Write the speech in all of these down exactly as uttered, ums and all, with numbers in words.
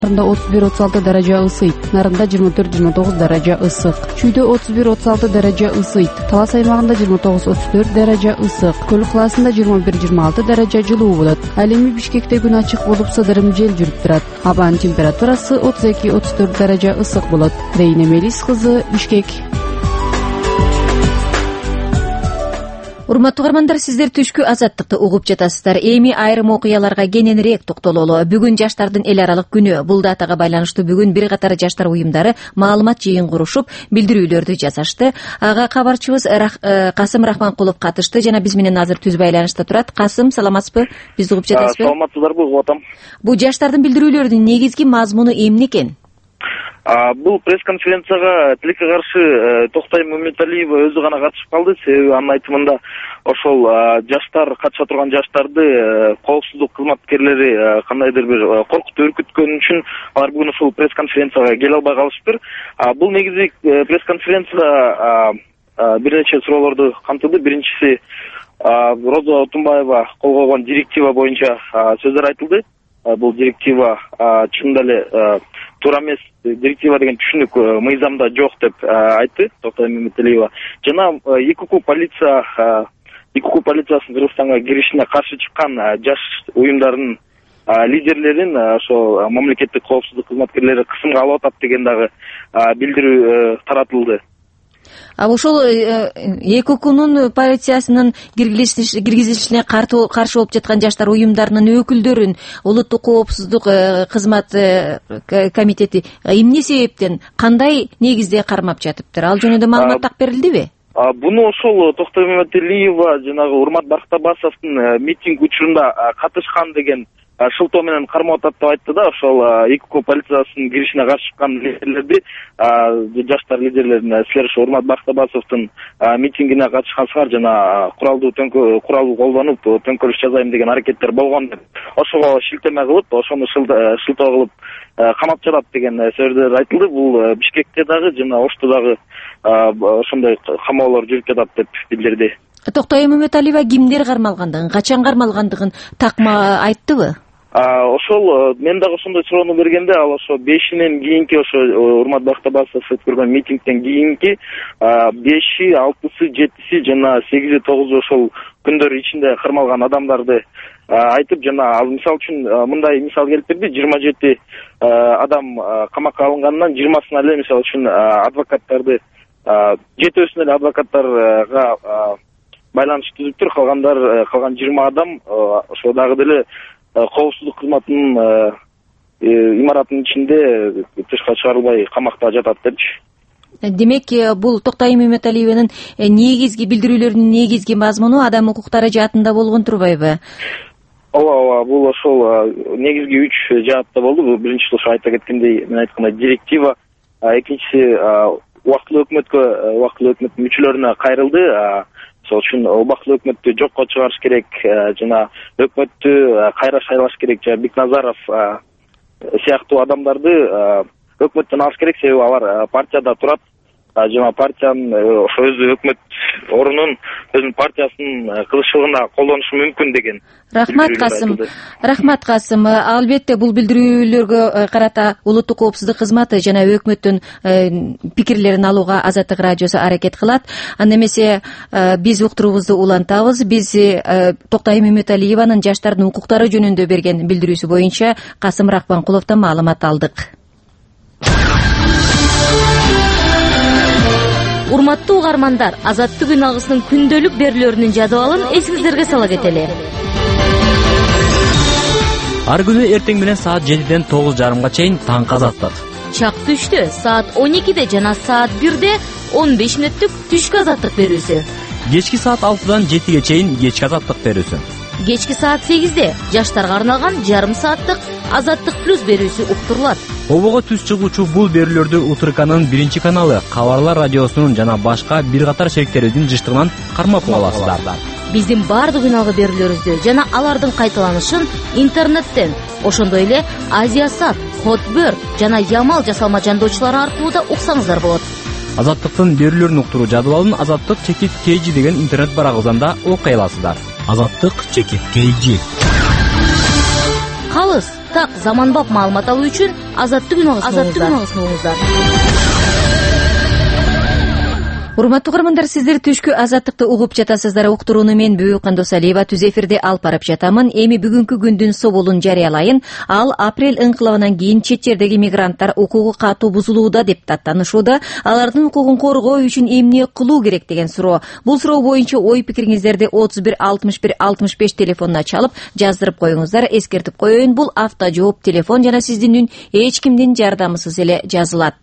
отуз бир отуз алты даража ысыйт, Нарында жыйырма төрт жыйырма тогуз даража ысык, Чүйдө отуз бир отуз алты даража ысыйт, Талас аймагында жыйырма тогуз отуз төрт даража ысык, Көл калаасында жыйырма бир жыйырма алты даража жылуу болот. Ал эми Бишкекте күн ачык болуп, сыдырым жел жүрүп турат. Абанын температурасы отуз эки отуз төрт даража ысык болот. Рейне Мелис кызы, Бишкек. Урматтуу угармандар, сиздер түшкү азаттыкты угуп жатасыздар. Эми айрым окуяларга кененирээк токтололу. Бүгүн жаштардын эл аралык күнү. Бул датага байланыштуу бүгүн бир катар жаштар уюмдары маалымат жыйын курушуп, билдирүүлөрдү жасашты. Ага кабарчыбыз Касым Рахманкулов катышты жана биз менен азыр түз байланышта турат. Касым, саламатсызбы? Бизди угуп жатасызбы? Саламатсыздарбы, угуп атам. Бул жаштардын билдирүүлөрүнүн негизги мазмуну эмне экен? Бул пресс-конференцияга тилекке каршы Токтой Мамедалиева өзү гана катышып калды. Себеби анын айтымында ошол жаштар, катыша турган жаштарды коопсуздук кызматкерлери кандайдыр бир коркутуп үркүткөн үчүн алар бүгүн ошол пресс-конференцияга келе албай калышыптыр. Бул негизи пресс-конференцияда бир нече суроолорду камтыды. Биринчиси, Роза Отунбаева кол койгон директива боюнча сөздөр айтылды. Бул директива чынында эле туура эмес, директива деген түшүнүк мыйзамда жок деп айтты Токтой Мамедалиева. Жана ИКУ полиция ИКУ полициясынын Кыргызстанга киришине каршы чыккан жаш уюмдардын лидерлерин ошол мамлекеттик коопсуздук кызматкерлери кысымга алып атат деген дагы билдирүү таратылды. А ошол ЭКУКунун полициясынын киргизилишине каршы болуп жаткан жаштар уюмдарынын өкүлдөрүн улуттук коопсуздук кызмат комитети эмне себептен, кандай негизде кармап жатыптыр? Ал жөнүндө маалымат так берилдиби? Буну ошол Токтой Мамедалиева жанагы Урмат Бактабасовдун митинг учурунда катышкан деген шылтоо менен кармап атат деп айтты да. Ошол ИКУ полициясынын киришине каршы чыккан лидерлерди, жаштар лидерлерин, силер ошо Урмат Бактабасовдун митингине катышкансыңар жана куралдуу курал колдонуп төңкөрүш жасайм деген аракеттер болгон деп ошого шилтеме кылып, ошону шылтоо кылып камап жатат деген сөздөр айтылды. Бул Бишкекте дагы жана Ошто дагы ошондой камоолор жүрүп жатат деп билдирди. Токтой Мамедалиева кимдер кармалгандыгын, качан кармалгандыгын такма айттыбы? Ошол мен дагы ошондой суроону бергенде, ал ошо бешинен кийинки, ошо Урмат Бактабасов өткөргөн митингден кийинки беши, алтысы, жетиси жана сегизи, тогузу ошол күндөр ичинде кармалган адамдарды айтып, жана ал мисал үчүн мындай мисал келип берди. жыйырма жети адам камакка алынгандан жыйырмасына эле мисал үчүн адвокаттарды, жетөөсүнө эле адвокаттарга байланыш түзүптүр. Калгандар, калган жыйырма адам ошо дагы деле коопсуздук кызматынын имаратынын ичинде тышка чыгарылбай камакта жатат депчи. Демек, бул Токтой Мамедалиеванын негизги билдирүүлөрүнүн негизги мазмуну адам укуктары жаатында болгон турбайбы? Ооба, ооба, бул ошол негизги үч жаатта болду. Биринчиси ошо айта кеткендей, мен айткандай директива, экинчиси убактылуу өкмөткө, убактылуу өкмөттүн мүчөлөрүнө кайрылды. Ошол үчүн убактылуу өкмөттү жокко чыгарыш керек жана өкмөттү кайра шайлаш керек. Жана Бекназаров сыяктуу адамдарды өкмөттөн алыш керек, себеби алар партияда турат жана партиянын ошо өзү өкмөт орунун өзүнүн партиясынын кызыкчылыгына колдонушу мүмкүн деген. Рахмат Касым. Рахмат Касым. Албетте бул билдирүүлөргө карата улуттук коопсуздук кызматы жана өкмөттүн пикирлерин алууга Азаттык радиосу аракет кылат. Анда эмесе биз уктуруубузду улантабыз. Биз Токтой Мамедалиеванын жаштардын укуктары жөнүндө берген билдирүүсү боюнча Касым Рахманкуловдон маалымат алдык. Урматтуу угармандар, Азаттык үн агысынын күндөлүк берүүлөрүнүн жадыбалын эсиңиздерге сала кетели. Ар күнү эртең менен саат жетиден тогуз жарымга чейин таңкы азаттык. Чак түштө саат он экиде жана саат бирде он беш мүнөттүк түшкү азаттык берүүсү. Кечки саат алтыдан жетиге чейин кечки азаттык берүүсү. Кечки саат сегизде жаштарга арналган жарым сааттык Азаттык плюс берүүсү уктурулат. Обого түз чыгуучу бул берүүлөрдү Утурканын биринчи каналы, Кабарлар радиосунун жана башка бир катар шериктерибиздин жыштыгынан кармап аласыздар. Биздин бардык үналгы берүүлөрүбүздү жана алардын кайталанышын интернеттен, ошондой эле Азиясат, Хотбөр жана Ямал жасалма жандоочулары аркылуу да уксаңыздар болот. Азаттыктын берүүлөрүн уктуруу жадыбалын Азаттык чекит kg деген интернет барагыбыздан окуй аласыздар. Азаттык чекит kg. Калыс, так заманбап маалымат алуу үчүн Азаттык үн угуңуздар. Урматтуу көрөрмандар, сиздер түшкү Азаттыкты угуп жатасыздар. Уктурууну мен Бүбү Кандосалиева түз эфирде алып барып жатамын. Эми бүгүнкү күндүн соболун жарыялайын. Ал апрель ыңкылабынан кийин чет жердеги мигранттар укугу катуу бузулууда деп даттанышууда. Алардын укугун коргоо үчүн эмне кылуу керек деген суроо. Бул суроо боюнча ой пикириңиздерди отуз бир алтымыш бир алтымыш беш телефонуна чалып жаздырып коюңуздар. Эскертип коеюн, бул авто жооп телефон жана сиздин үн эч кимдин жардамысыз эле жазылат.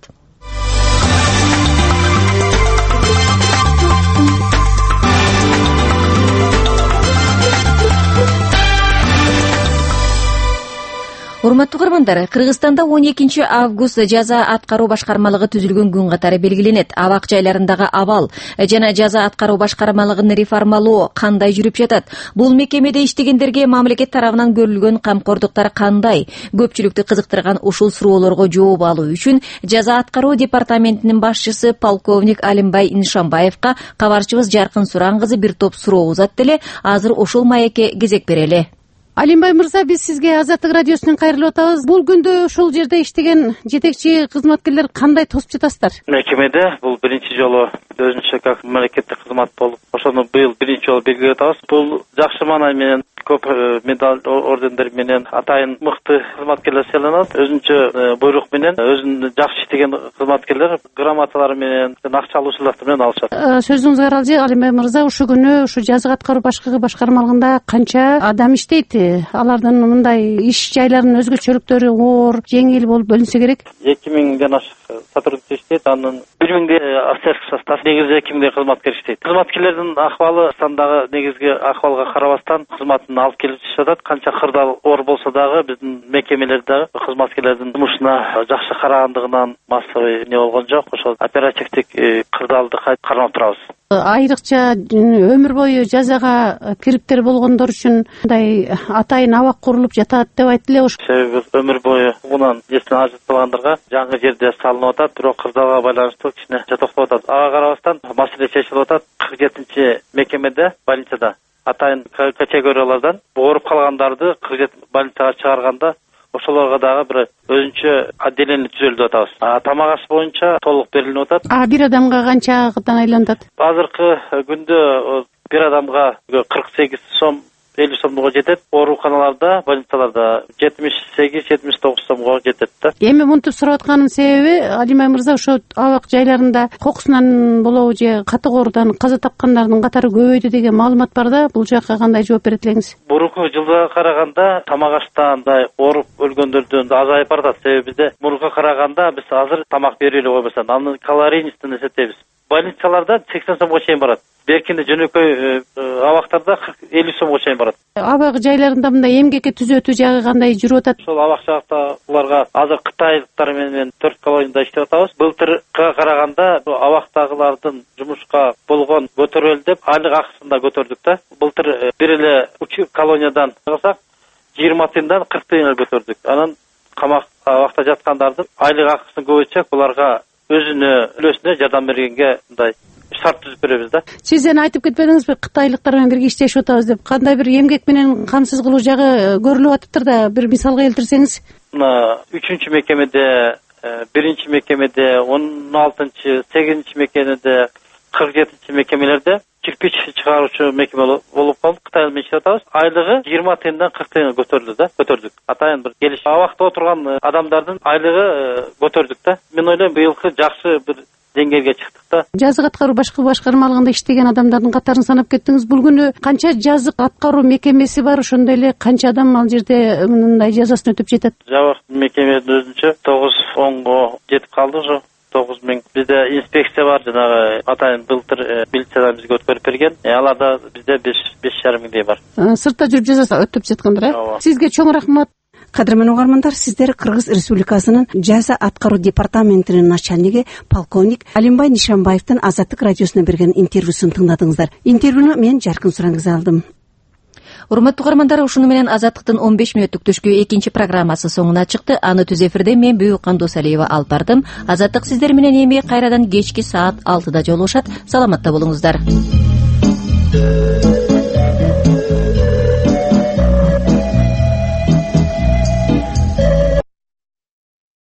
Урматтуу көрөрмандар, Кыргызстанда он экинчи август жаза аткаруу башкармалыгы түзүлгөн күн катары белгиленет. Абак жайларындагы абал жана жаза аткаруу башкармалыгын реформалоо кандай жүрүп жатат? Бул мекемеде иштегендерге мамлекет тарабынан көрүлгөн камкордуктар кандай? Көпчүлүктү кызыктырган ушул суроолорго жооп алуу үчүн жаза аткаруу департаментинин башчысы полковник Алимбай Нишанбаевка кабарчыбыз Жаркын Суран кызы бир топ суроо узатты эле. Азыр ушул маекке кезек берели. Алимбай мырза, биз сизге Азаттык радиосунан кайрылып атабыз. Бул күндө ушул жерде иштеген жетекчи кызматкерлер кандай тосуп жатасыздар? Мекемеде бул биринчи жолу өзүнчө как мамлекеттик кызмат болуп, ошону быйыл биринчи жолу белгилеп атабыз. Бул жакшы маанай менен көп медаль ордендер менен атайын мыкты кызматкерлер сыйланат. Өзүнчө буйрук менен өзүн жакшы иштеген кызматкерлер грамоталар менен акча алуучулар менен алышат. Сөзүңүзгө аралжы Алимбай мырза, ушу күнү ушу жаза аткаруу башкармалыгында канча адам иштейт? Алардын мындай иш жайларынын өзгөчөлүктөрү оор, жеңил болуп бөлүнсө керек. эки миңден ашык сотрудник иштейт. Анын бир миңдей офицерский состав, негизи эки миңдей кызматкер иштейт. Кызматкерлердин ахвалы Кыргызстандагы негизги ахвалга карабастан кызматын алып келип жатат. Канча кырдаал оор болсо дагы биздин мекемелерде кызматкерлердин жумушуна жакшы карагандыгынан массовый эмне болгон жок. Ошол оперативдик кырдаалды кармап турабыз. Айрыкча өмүр бою жазага кириптер болгондор үчүн мындай атайын абак курулуп жатат деп айтты эле. Себеби өмүр бою угунан эсинен ажыртылгандарга жаңы жерде салынып атат, бирок кырдаалга байланыштуу кичине жатоктоп атат. Ага карабастан маселе чечилип атат. кырк жетинчи мекемеде, больницада атайын категориялардан ооруп калгандарды кырк жети больницага чыгарганда ошолорго дагы бир өзүнчө отделение түзөлдүп атабыз. Тамак аш боюнча толук берилип атат. А бир адамга канчадан айланат? Азыркы күндө бир адамга кырк сегиз сом элүү сомго жетет. Ооруканаларда, больницаларда жетимиш сегиз жетимиш тогуз сомго жетет да. Эми мынтип сурап атканын себеби, Алимбай мырза, ошо абак жайларында кокусунан болобу же катык оорудан каза тапкандардын катары көбөйдү деген маалымат бар да. Бул жакка кандай жооп берет элеңиз? Мурунку жылга караганда тамак аштан ооруп өлгөндөрдүн азайып баратат. Себеби бизде мурунга караганда биз азыр тамак берип эле койбосо, аны калорийнистин эсептейбиз. Больницаларда сексен сомго чейин барат. Беркинде жөнөкөй абактарда кырк элүү сомго чейин барат. Абак жайларында мындай эмгекке түзөтүү жагы кандай жүрүп атат? Ошол абак жактагыларга азыр кытайлыктар менен төрт колонияда иштеп атабыз. Былтырга караганда абактагылардын жумушка болгон көтөрөлү деп айлык акысын да көтөрдүк да. Былтыр бир эле үч колониядан кылсак жыйырма тыйындан кырк тыйынга көтөрдүк. Анан камак абакта жаткандардын айлык акысын көбөйтсөк, буларга өзүнө үлөсүнө жардам бергенге мындай шарт түзүп беребиз да. Сиз эне айтып кетпедиңизби, кытайлыктар менен бирге иштешип атабыз деп? Кандай бир эмгек менен камсыз кылуу жагы көрүлүп атыптыр да, бир мисалга келтирсеңиз? Мына үчүнчү мекемеде, биринчи мекемеде, он алтынчы, сегизинчи мекемеде, кырк жетинчи мекемелерде кирпич чыгаруучу мекеме болуп калдык. Кытай менен иштеп атабыз. Айлыгы жыйырма тыйындан кырк тыйынга көтөрүлдү да, көтөрдүк. Атайын бир келиш. Абакта отурган адамдардын айлыгы көтөрдүк да. Мен ойлойм, быйылкы жакшы бир деңгээлге чыктык да. Жазык аткаруу башкармалыгында иштеген адамдардын катарын санап кеттиңиз. Бул күнү канча жазык аткаруу мекемеси бар? Ошондой эле канча адам ал жерде мындай жазасын өтүп жатат? Жабык мекеменин өзүнчө тогуз онго жетип калды уже. тогуз миң. Бизде инспекция бар, жанагы атайын былтыр милициядан бизге өткөрүп берген. Аларда бизде беш жарым миңдей бар. Сыртта жүрүп жаза өтүп жаткандар, э? Сизге чоң рахмат. Кадырман угармандар, сиздер Кыргыз Республикасынын жаза аткаруу департаментинин начальниги полковник Алимбай Нишанбаевдин Азаттык радиосуна берген интервьюсун тыңдадыңыздар. Интервьюну мен Жаркын Суран кызы алдым. Урматтуу угармандар, ушуну менен Азаттыктын он беш мүнөттүк түшкү экинчи программасы соңуна чыкты. Аны түз эфирде мен Бүбү Кандосалиева алып бардым. Азаттык сиздер менен эми кайрадан кечки саат алтыда жолугушат. Саламатта болуңуздар.